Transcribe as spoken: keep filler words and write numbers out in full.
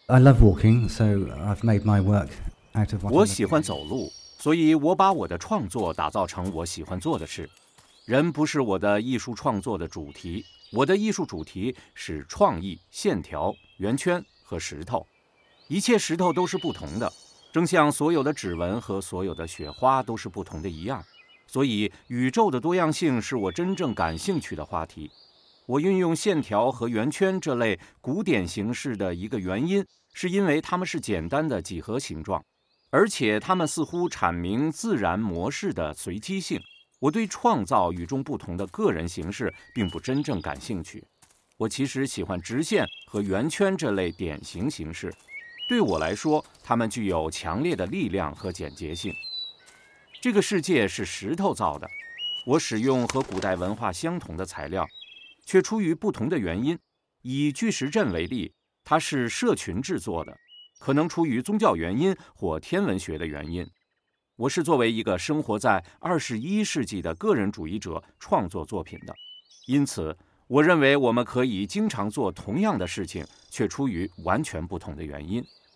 I love walking, so I've made my work out of what 我 I 喜 love. 欢走路，所以我把我的创作打造成我喜欢做的事。人不是我的艺术创作的主题，我的艺术主题是创意、线条、圆圈和石头。一切石头都是不同的，正像所有的指纹和所有的雪花都是不同的一样。所以，宇宙的多样性是我真正感兴趣的话题。我运用线条和圆圈这类古典形式的一个原因，是因为它们是简单的几何形状，而且它们似乎阐明自然模式的随机性。我对创造与众不同的个人形式并不真正感兴趣。我其实喜欢直线和圆圈这类典型形式，对我来说，它们具有强烈的力量和简洁性。这个世界是石头造的，我使用和古代文化相同的材料，却出于不同的原因。以巨石阵为例，它是社群制作的，可能出于宗教原因或天文学的原因。我是作为一个生活在二十一世纪的个人主义者创作作品的，因此，我认为我们可以经常做同样的事情，却出于完全不同的原因。